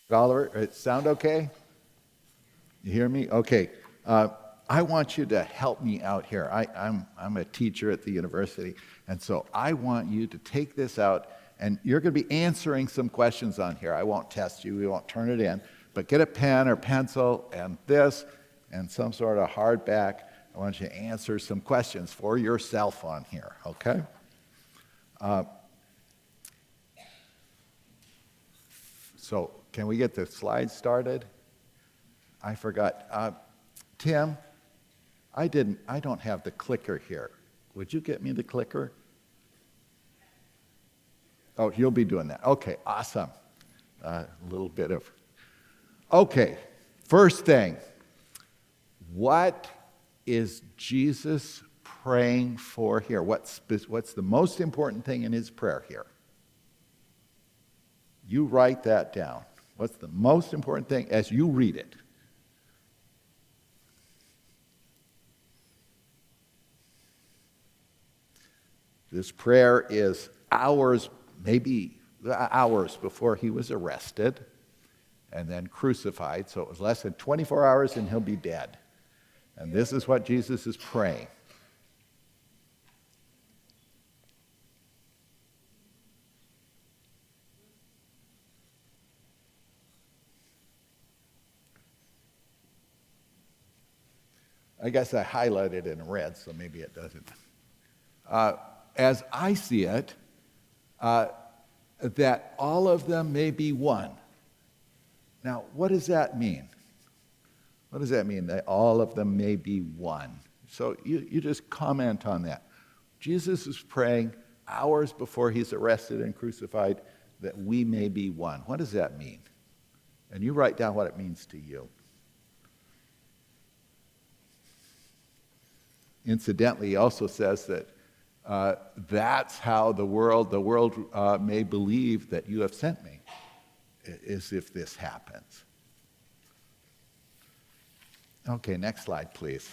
Oliver, sound okay? You hear me? Okay. I want you to help me out here. I'm a teacher at the university, and so I want you to take this out, and you're going to be answering some questions on here. I won't test you. We won't turn it in. But get a pen or pencil and this and some sort of hardback. I want you to answer some questions for yourself on here, okay? So can we get the slides started? I forgot. Tim, I don't have the clicker here. Would you get me the clicker? Oh, you'll be doing that. Okay, awesome. A little bit of... Okay, first thing. What is Jesus praying for here? What's the most important thing in his prayer here? You write that down. What's the most important thing as you read it? This prayer is hours, maybe hours before he was arrested and then crucified. So it was less than 24 hours and he'll be dead. And this is what Jesus is praying. I guess I highlighted in red, so maybe it doesn't. As I see it, that all of them may be one. Now, what does that mean? What does that mean, that all of them may be one? So you just comment on that. Jesus is praying hours before he's arrested and crucified that we may be one. What does that mean? And you write down what it means to you. Incidentally, he also says that that's how the world may believe that you have sent me, is if this happens. Okay, next slide, please.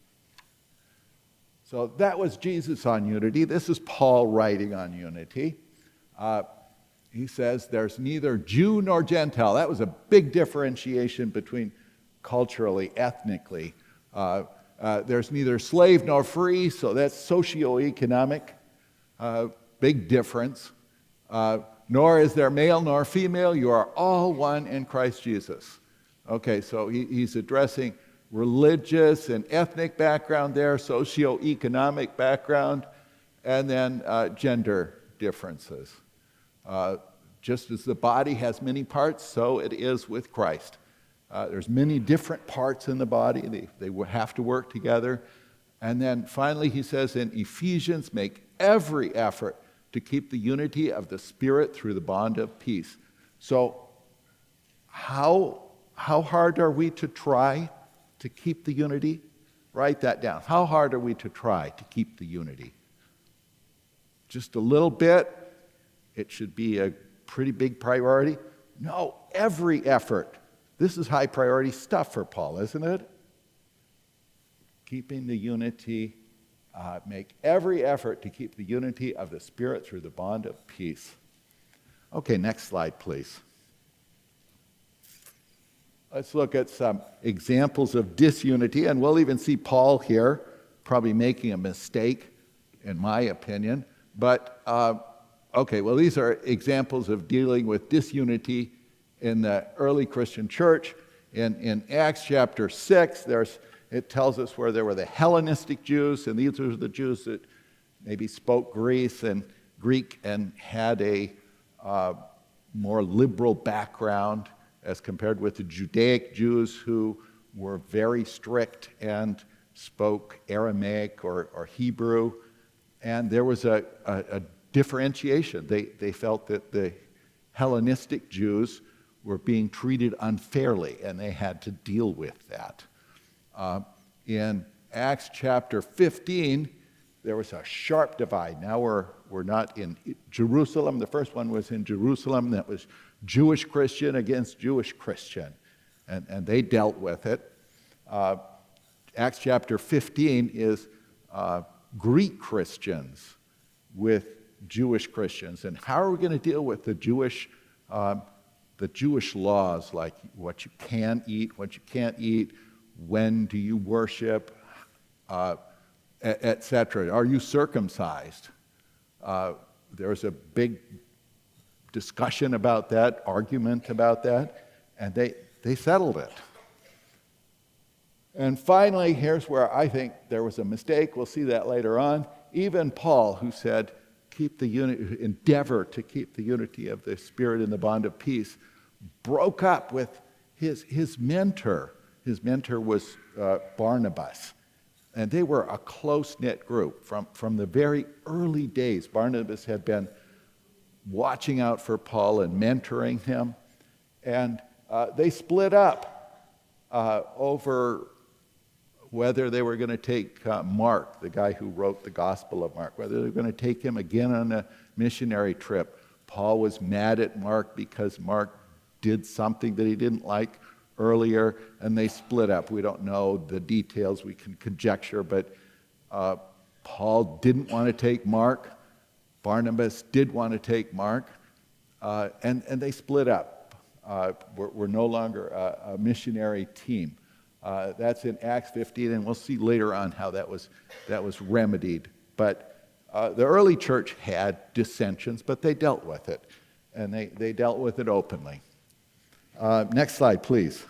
So that was Jesus on unity. This is Paul writing on unity. He says there's neither Jew nor Gentile. That was a big differentiation between culturally, ethnically. There's neither slave nor free, so that's socioeconomic, big difference. Nor is there male nor female. You are all one in Christ Jesus. Okay, so he's addressing religious and ethnic background there, socioeconomic background, and then gender differences. Just as the body has many parts, so it is with Christ. There's many different parts in the body. They have to work together. And then finally he says in Ephesians, make every effort to keep the unity of the Spirit through the bond of peace. So how hard are we to try to keep the unity? Write that down. How hard are we to try to keep the unity? Just a little bit? It should be a pretty big priority? No, every effort. This is high priority stuff for Paul, isn't it? Keeping the unity, make every effort to keep the unity of the Spirit through the bond of peace. Okay, next slide, please. Let's look at some examples of disunity, and we'll even see Paul here probably making a mistake, in my opinion. But, these are examples of dealing with disunity in the early Christian church. In Acts chapter 6, it tells us where there were the Hellenistic Jews, and these were the Jews that maybe spoke Greek and had a more liberal background as compared with the Judaic Jews who were very strict and spoke Aramaic or Hebrew. And there was a differentiation. They felt that the Hellenistic Jews were being treated unfairly, and they had to deal with that. In Acts chapter 15, there was a sharp divide. Now we're not in Jerusalem. The first one was in Jerusalem. That was Jewish Christian against Jewish Christian, and they dealt with it. Acts chapter 15 is Greek Christians with Jewish Christians. And how are we going to deal with the Jewish the Jewish laws, like what you can eat, what you can't eat, when do you worship, etc. Are you circumcised? There was a big discussion about that, argument about that, and they settled it. And finally, here's where I think there was a mistake. We'll see that later on. Even Paul, who said, endeavor to keep the unity of the Spirit in the bond of peace, broke up with his mentor. His mentor was Barnabas. And they were a close-knit group from the very early days. Barnabas had been watching out for Paul and mentoring him. And they split up over whether they were going to take Mark, the guy who wrote the Gospel of Mark, whether they were going to take him again on a missionary trip. Paul was mad at Mark because Mark did something that he didn't like earlier, and they split up. We don't know the details, we can conjecture, but Paul didn't want to take Mark. Barnabas did want to take Mark, and they split up. We're no longer a missionary team. That's in Acts 15, and we'll see later on how that was remedied. But the early church had dissensions, but they dealt with it, and they dealt with it openly. Next slide, please.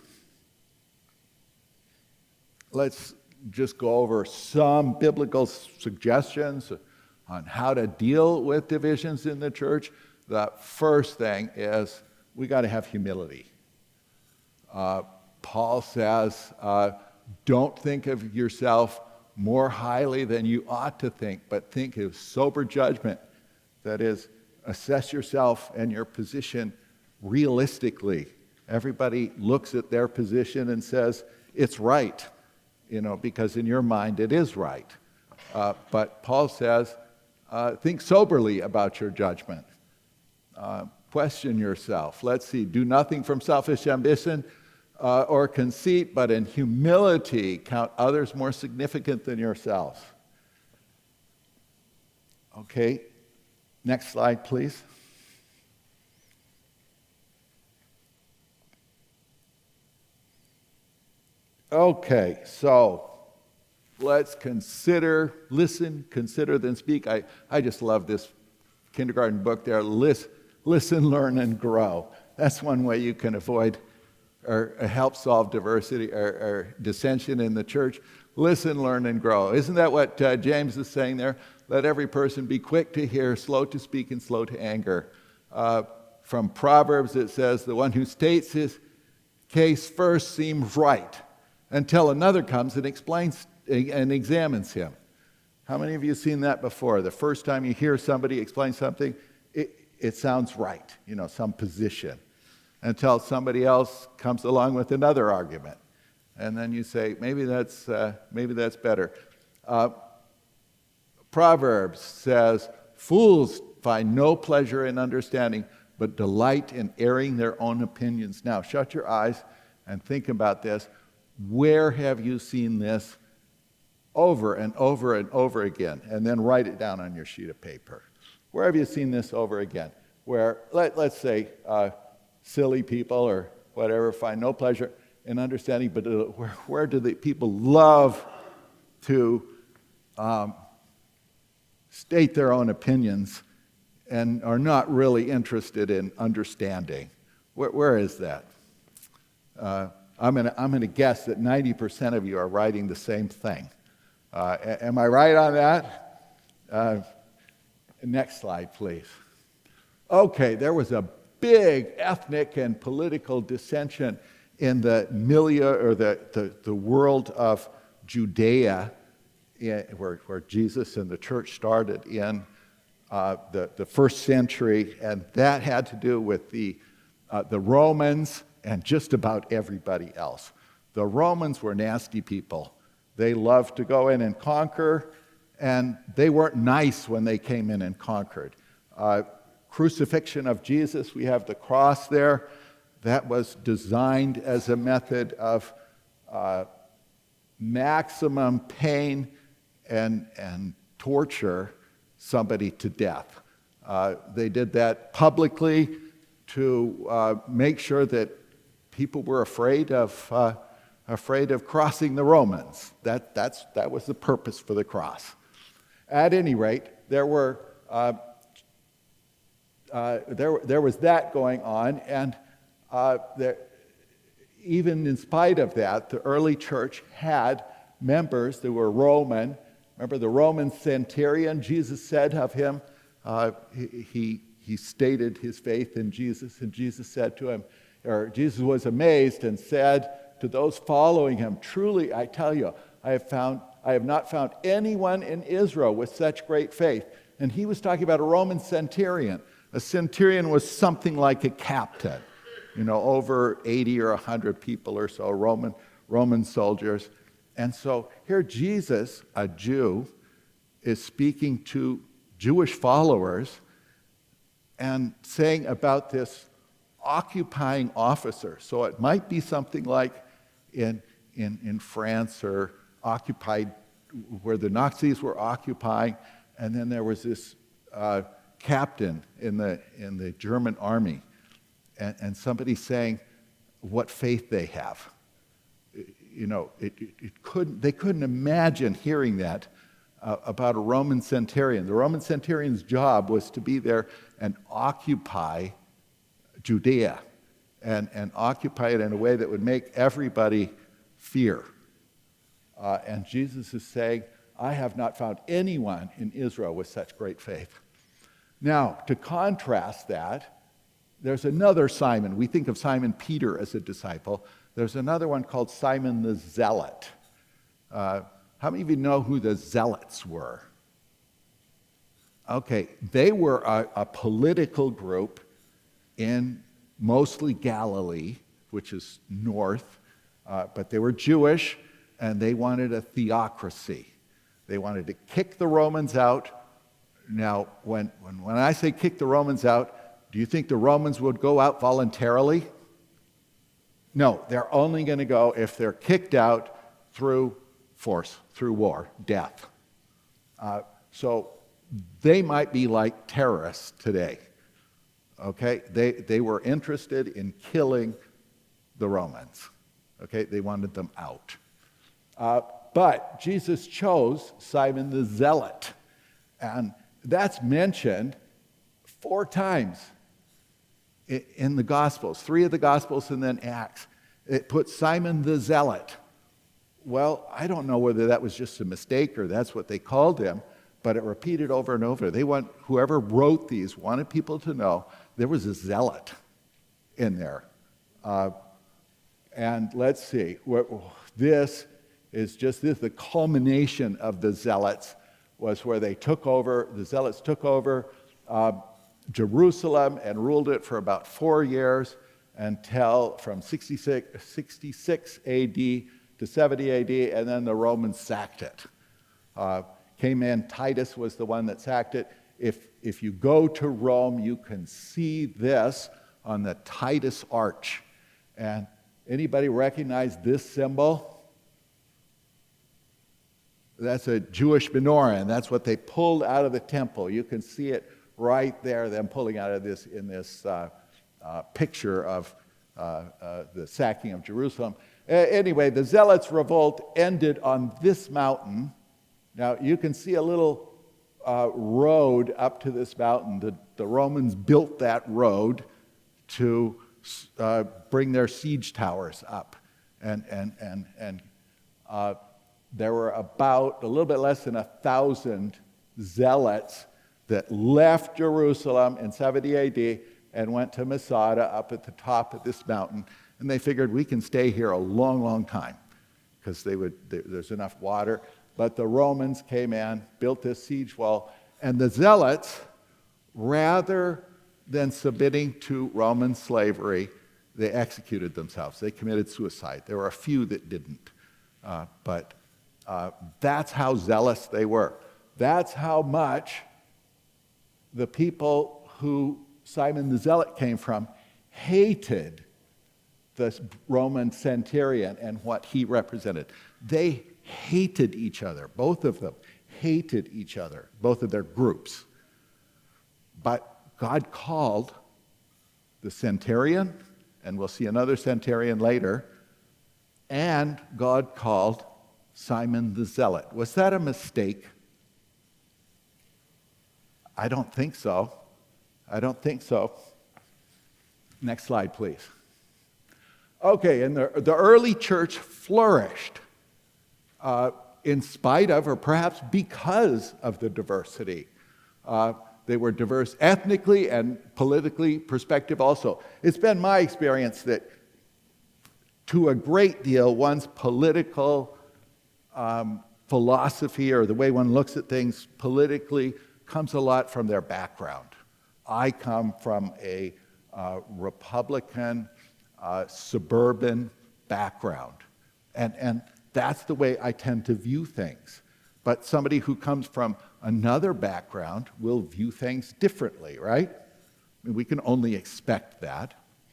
Let's just go over some biblical suggestions on how to deal with divisions in the church. The first thing is we got to have humility. Paul says, don't think of yourself more highly than you ought to think, but think of sober judgment. That is, assess yourself and your position realistically. Everybody looks at their position and says, it's right, because in your mind it is right. But Paul says, think soberly about your judgment. Question yourself. Let's see, do nothing from selfish ambition or conceit, but in humility count others more significant than yourselves. Okay, next slide, please. Okay, so let's listen, consider, then speak. I just love this kindergarten book there. Listen, learn, and grow. That's one way you can avoid or help solve diversity or dissension in the church. Listen, learn, and grow. Isn't that what James is saying there? Let every person be quick to hear, slow to speak, and slow to anger. From Proverbs, it says, the one who states his case first seems right until another comes and explains and examines him. How many of you have seen that before? The first time you hear somebody explain something, it sounds right, some position, until somebody else comes along with another argument. And then you say, maybe that's better. Proverbs says, fools find no pleasure in understanding, but delight in airing their own opinions. Now, shut your eyes and think about this. Where have you seen this over and over and over again? And then write it down on your sheet of paper. Where have you seen this over again? Where, let's say, silly people or whatever find no pleasure in understanding, but where do the people love to state their own opinions and are not really interested in understanding? Where is that? I'm going to guess that 90% of you are writing the same thing. Am I right on that? Next slide, please. Okay, there was a big ethnic and political dissension in the milieu or the world of Judea, where Jesus and the church started in the first century, and that had to do with the Romans and just about everybody else. The Romans were nasty people. They loved to go in and conquer, and they weren't nice when they came in and conquered. Crucifixion of Jesus, we have the cross there. That was designed as a method of maximum pain and torture somebody to death. They did that publicly. to make sure that people were afraid of crossing the Romans. That was the purpose for the cross. At any rate, there was that going on, and even in spite of that, the early church had members that were Roman. Remember the Roman centurion? Jesus said of him, he stated his faith in Jesus, and Jesus said to him, or Jesus was amazed and said to those following him, "Truly, I tell you, I have not found anyone in Israel with such great faith." And he was talking about a Roman centurion. A centurion was something like a captain, over 80 or 100 people or so, Roman soldiers. And so here Jesus, a Jew, is speaking to Jewish followers and saying about this occupying officer. So it might be something like in France, or occupied, where the Nazis were occupying, and then there was this captain in the German army, and somebody saying what faith they have. They couldn't imagine hearing that about a Roman centurion. The Roman centurion's job was to be there and occupy Judea, and occupy it in a way that would make everybody fear. And Jesus is saying, I have not found anyone in Israel with such great faith. Now, to contrast that, there's another Simon. We think of Simon Peter as a disciple. There's another one called Simon the Zealot. How many of you know who the Zealots were? Okay, they were a political group in mostly Galilee, which is north, but they were Jewish, and they wanted a theocracy. They wanted to kick the Romans out. Now, when I say kick the Romans out, do you think the Romans would go out voluntarily? No, they're only going to go if they're kicked out through force, through war, death. So they might be like terrorists today. Okay, they were interested in killing the Romans. Okay, they wanted them out. But Jesus chose Simon the Zealot, and that's mentioned 4 times in the Gospels, 3 of the Gospels and then Acts. It puts Simon the Zealot. Well, I don't know whether that was just a mistake or that's what they called him, but it repeated over and over. Whoever wrote these wanted people to know there was a zealot in there. And let's see, this is just this, the culmination of the zealots was where the zealots took over Jerusalem and ruled it for about 4 years until from 66 AD to 70 AD, and then the Romans sacked it. Came in, Titus was the one that sacked it. If you go to Rome, you can see this on the Titus Arch. And anybody recognize this symbol? That's a Jewish menorah, and that's what they pulled out of the temple. You can see it right there, them pulling out of this in this picture of the sacking of Jerusalem. Anyway, the Zealots' revolt ended on this mountain. Now, you can see a little road up to this mountain. The Romans built that road to bring their siege towers up. And there were about a little bit less than 1,000 zealots that left Jerusalem in 70 AD and went to Masada up at the top of this mountain. And they figured we can stay here a long, long time because there's enough water. But the Romans came in, built this siege wall, and the zealots, rather than submitting to Roman slavery, they executed themselves. They committed suicide. There were a few that didn't. But that's how zealous they were. That's how much the people who Simon the Zealot came from hated the Roman centurion and what he represented. They hated each other. Both of them hated each other, both of their groups. But God called the centurion, and we'll see another centurion later, and God called Simon the Zealot. Was that a mistake? I don't think so. I don't think so. Next slide, please. Okay, and the early church flourished in spite of, or perhaps because of, the diversity. They were diverse ethnically and politically perspective also. It's been my experience that to a great deal, one's political philosophy or the way one looks at things politically comes a lot from their background. I come from a Republican, suburban background, and that's the way I tend to view things. But somebody who comes from another background will view things differently, right? I mean, we can only expect that.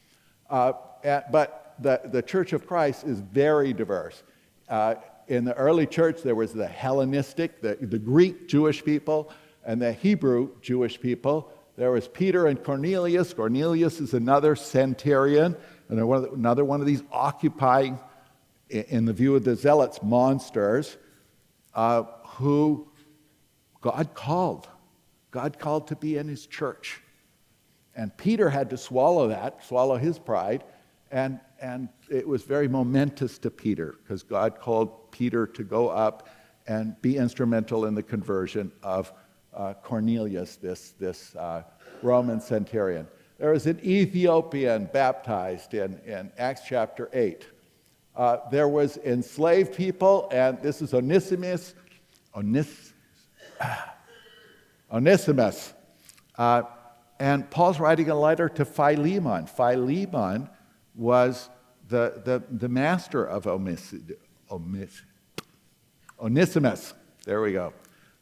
But the Church of Christ is very diverse. In the early church, there was the Hellenistic, the Greek Jewish people, and the Hebrew Jewish people. There was Peter and Cornelius. Cornelius is another centurion, and another one of these occupying, in the view of the Zealots, monsters, who God called. God called to be in his church. And Peter had to swallow his pride, and it was very momentous to Peter, because God called Peter to go up and be instrumental in the conversion of Cornelius, this Roman centurion. There was an Ethiopian baptized in Acts chapter 8. There was enslaved people, and this is Onesimus. And Paul's writing a letter to Philemon. Philemon was the master of Onesimus. There we go.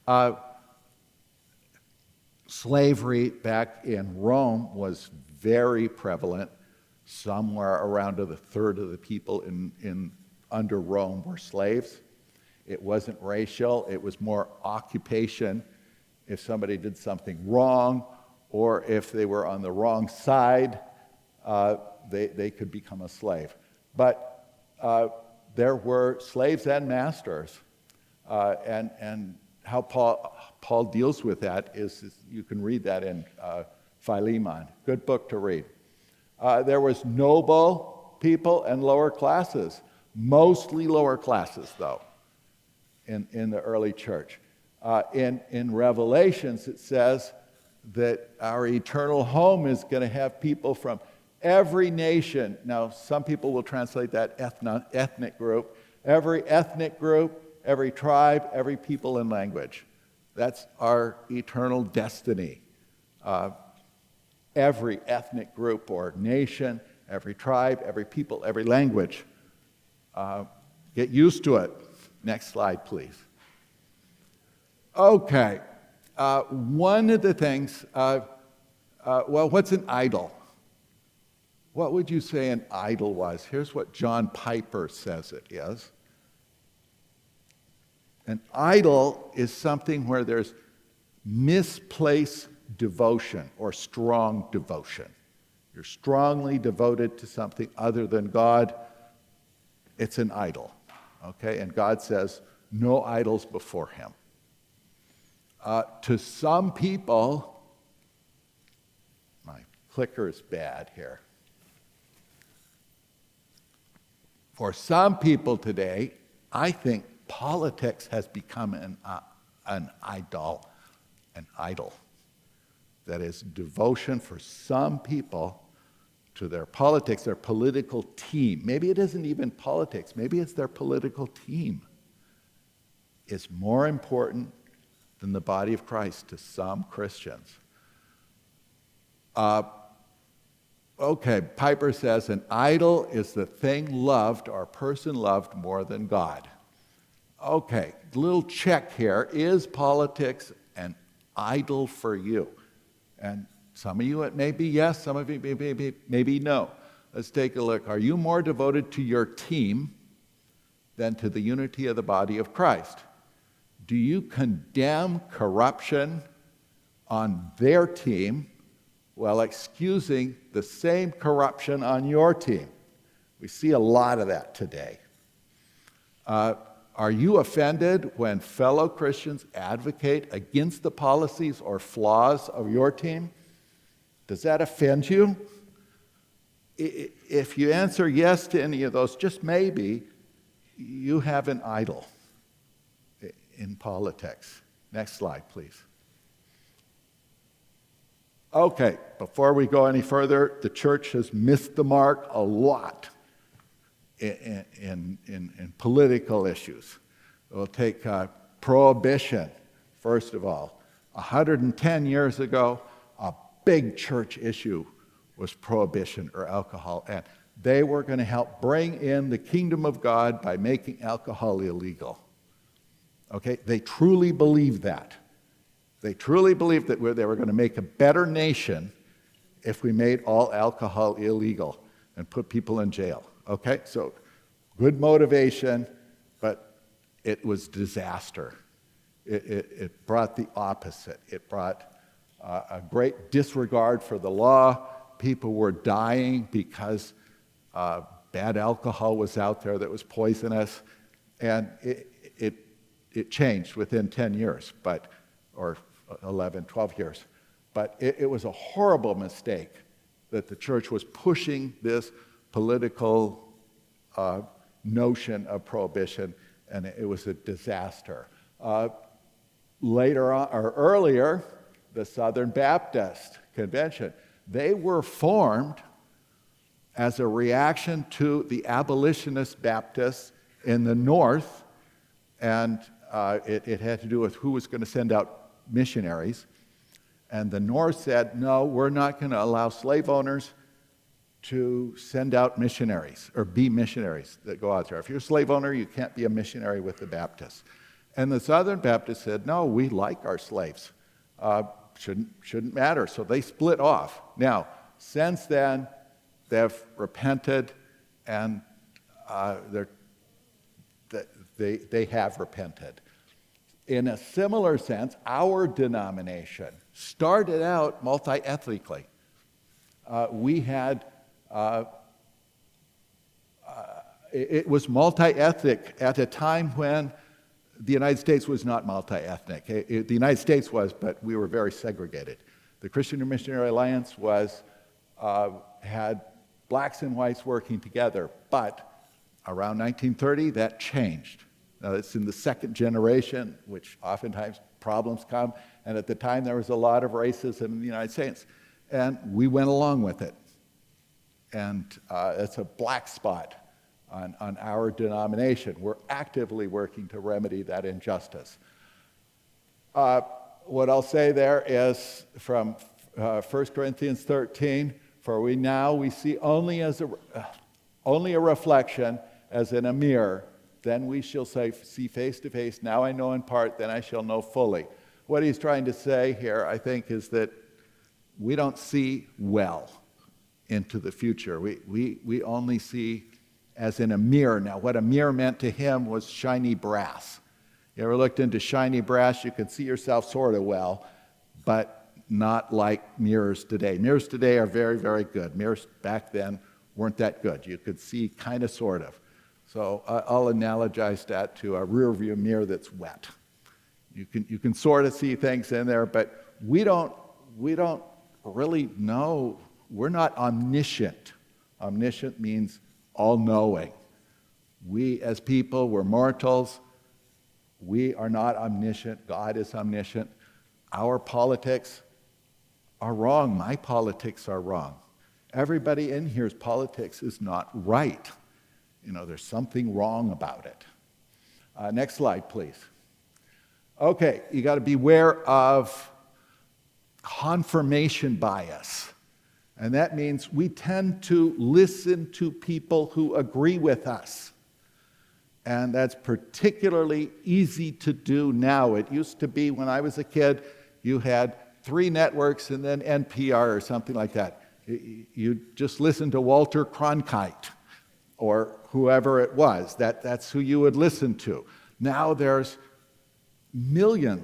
Slavery back in Rome was very prevalent. Somewhere around a third of the people under Rome were slaves. It wasn't racial, it was more occupation. If somebody did something wrong, or if they were on the wrong side, they could become a slave. But there were slaves and masters. And how Paul deals with that is you can read that in Philemon. Good book to read. There was noble people and lower classes, mostly lower classes, though, in the early church. In Revelations, it says that our eternal home is going to have people from every nation. Now, some people will translate that ethnic group. Every ethnic group, every tribe, every people and language. That's our eternal destiny. Every ethnic group or nation, every tribe, every people, every language. Get used to it. Next slide, please. Okay. One of the things, what's an idol? What would you say an idol was? Here's what John Piper says it is. An idol is something where there's misplaced devotion or strong devotion. You're strongly devoted to something other than God. It's an idol. Okay? And God says, no idols before him. To some people, my clicker is bad here. For some people today, I think politics has become an idol. That is devotion for some people to their politics, their political team. Maybe it isn't even politics. Maybe it's their political team. It's more important than the body of Christ to some Christians. Okay, Piper says, an idol is the thing loved or person loved more than God. Okay, little check here. Is politics an idol for you? And some of you it may be yes, some of you maybe no. Let's take a look. Are you more devoted to your team than to the unity of the body of Christ? Do you condemn corruption on their team while excusing the same corruption on your team. We see a lot of that today. Are you offended when fellow Christians advocate against the policies or flaws of your team? Does that offend you? If you answer yes to any of those, just maybe, you have an idol in politics. Next slide, please. Okay, before we go any further, the church has missed the mark a lot in political issues. We'll take prohibition, first of all. 110 years ago, a big church issue was prohibition or alcohol, and they were going to help bring in the kingdom of God by making alcohol illegal. Okay, they truly believed that. They truly believed that they were going to make a better nation if we made all alcohol illegal and put people in jail. Okay, so good motivation, but it was disaster. It brought the opposite. It brought a great disregard for the law. People were dying because bad alcohol was out there that was poisonous, and it changed within 10 years, or 11, 12 years. But it was a horrible mistake that the church was pushing this political notion of prohibition, and it was a disaster. Later on, or earlier, the Southern Baptist Convention, they were formed as a reaction to the abolitionist Baptists in the North, and it had to do with who was going to send out missionaries. And the North said, no, we're not going to allow slave owners to send out missionaries or be missionaries that go out there. If you're a slave owner, you can't be a missionary with the Baptists. And the Southern Baptists said, no, we like our slaves. Shouldn't matter. So they split off. Now, since then, they've repented, and they have repented. In a similar sense, our denomination started out multi-ethnically. We had, it was multi-ethnic at a time when the United States was not multi-ethnic. The United States was, but we were very segregated. The Christian Missionary Alliance had blacks and whites working together, but around 1930, that changed. Now, it's in the second generation, which oftentimes problems come, and at the time there was a lot of racism in the United States, and we went along with it. And it's a black spot on our denomination. We're actively working to remedy that injustice. What I'll say there is from 1 Corinthians 13, for we see only a reflection as in a mirror, then we shall see face to face. Now I know in part, then I shall know fully. What he's trying to say here, I think, is that we don't see well into the future. We only see as in a mirror. Now, what a mirror meant to him was shiny brass. You ever looked into shiny brass? You can see yourself sort of well, but not like mirrors today. Mirrors today are very, very good. Mirrors back then weren't that good. You could see kind of, sort of. So I'll analogize that to a rear view mirror that's wet. You can sort of see things in there, but we don't really know. We're not omniscient. Omniscient means all-knowing. We as people, we're mortals. We are not omniscient. God is omniscient. Our politics are wrong. My politics are wrong. Everybody in here's politics is not right. There's something wrong about it. Next slide, please. Okay, you got to beware of confirmation bias. And that means we tend to listen to people who agree with us. And that's particularly easy to do now. It used to be when I was a kid, you had 3 networks and then NPR or something like that. You just listened to Walter Cronkite or whoever it was. That's who you would listen to. Now there's millions or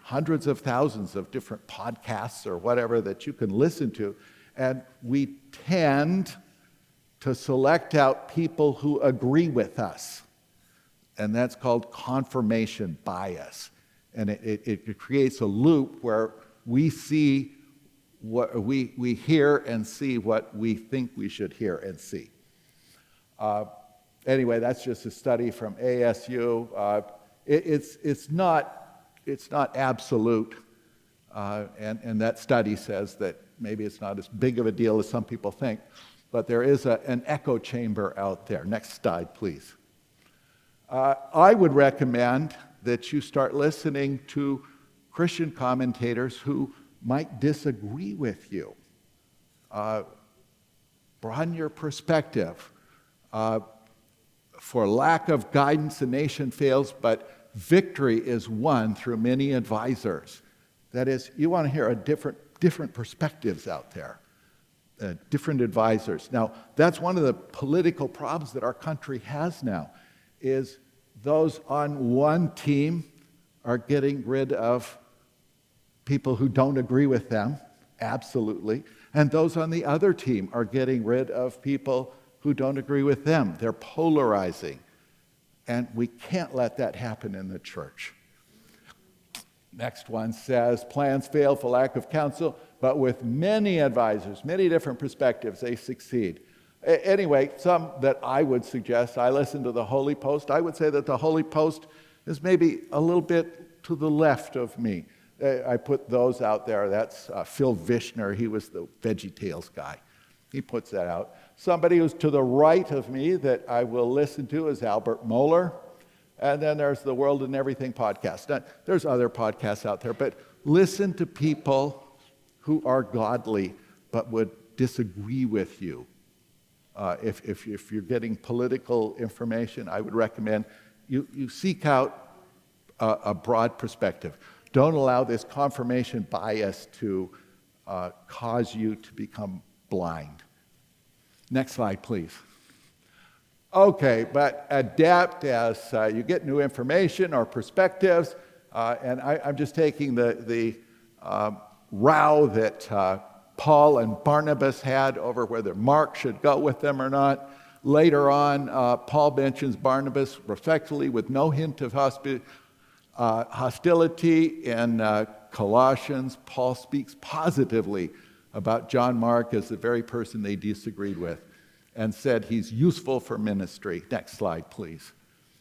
hundreds of thousands of different podcasts or whatever that you can listen to, and we tend to select out people who agree with us. And that's called confirmation bias. And it creates a loop where we see what we hear and see what we think we should hear and see. Anyway, that's just a study from ASU. It's not absolute, and that study says that maybe it's not as big of a deal as some people think, but there is an echo chamber out there. Next slide, please. I would recommend that you start listening to Christian commentators who might disagree with you. Broaden your perspective. For lack of guidance, the nation fails, but victory is won through many advisors. That is, you want to hear different perspectives out there, different advisors. Now, that's one of the political problems that our country has now, is those on one team are getting rid of people who don't agree with them, absolutely, and those on the other team are getting rid of people who don't agree with them. They're polarizing, and we can't let that happen in the church. Next one says, plans fail for lack of counsel, but with many advisors, many different perspectives, they succeed. Anyway, some that I would suggest, I listen to the Holy Post. I would say that the Holy Post is maybe a little bit to the left of me. I put those out there. That's Phil Vishner. He was the VeggieTales guy. He puts that out. Somebody who's to the right of me that I will listen to is Albert Mohler. And then there's the World and Everything podcast. Now, there's other podcasts out there, but listen to people who are godly but would disagree with you. If you're getting political information, I would recommend you seek out a broad perspective. Don't allow this confirmation bias to cause you to become blind. Next slide, please. Okay, but adapt as you get new information or perspectives. And I'm just taking the row that Paul and Barnabas had over whether Mark should go with them or not. Later on, Paul mentions Barnabas respectfully with no hint of hostility. In Colossians, Paul speaks positively about John Mark as the very person they disagreed with and said he's useful for ministry. Next slide, please.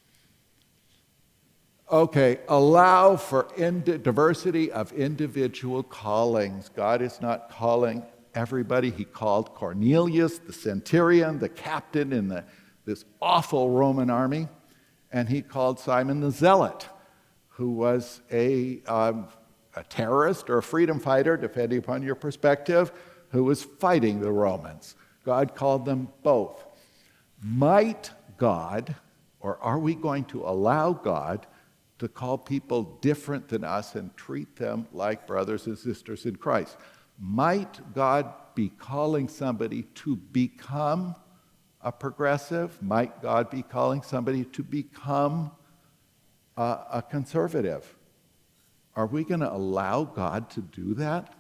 Okay, allow for diversity of individual callings. God is not calling everybody. He called Cornelius, the centurion, the captain in this awful Roman army, and he called Simon the Zealot, who was a terrorist or a freedom fighter, depending upon your perspective, who was fighting the Romans. God called them both. Might God, or are we going to allow God to call people different than us and treat them like brothers and sisters in Christ? Might God be calling somebody to become a progressive? Might God be calling somebody to become a conservative? Are we going to allow God to do that?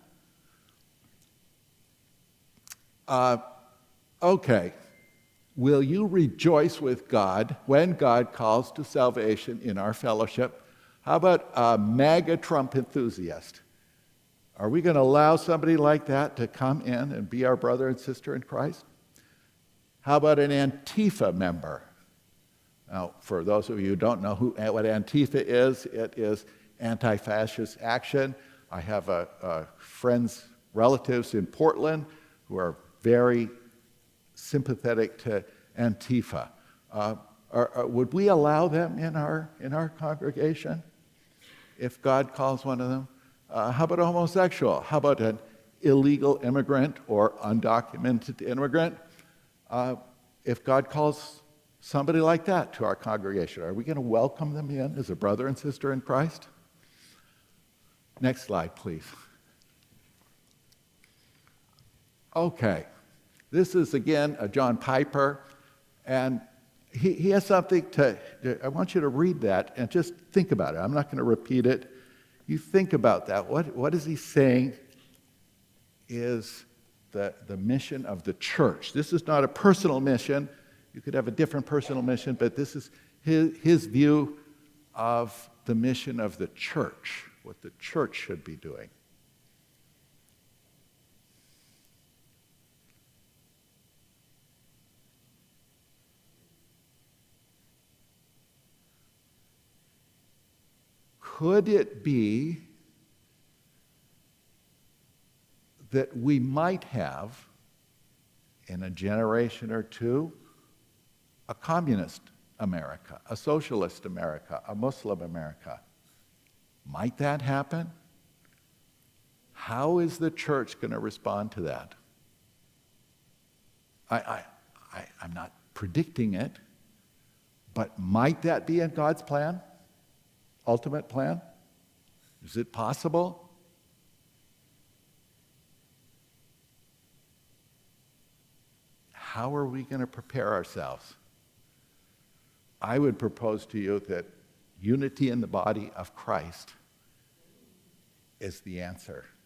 Okay. Will you rejoice with God when God calls to salvation in our fellowship? How about a MAGA Trump enthusiast? Are we going to allow somebody like that to come in and be our brother and sister in Christ? How about an Antifa member? Now, for those of you who don't know what Antifa is, it is anti-fascist action. I have friends, relatives in Portland who are very sympathetic to Antifa. Would we allow them in our congregation if God calls one of them? How about a homosexual? How about an illegal immigrant or undocumented immigrant? If God calls somebody like that to our congregation, are we going to welcome them in as a brother and sister in Christ? Next slide, please. Okay. This is, again, John Piper, and he has something I want you to read that and just think about it. I'm not going to repeat it. you think about that, what is he saying is the mission of the church? This is not a personal mission. You could have a different personal mission, but this is his view of the mission of the church, what the church should be doing. Could it be that we might have, in a generation or two, a communist America, a socialist America, a Muslim America? Might that happen? How is the church going to respond to that? I'm not predicting it, but might that be in God's plan? Ultimate plan? Is it possible? How are we going to prepare ourselves? I would propose to you that unity in the body of Christ is the answer.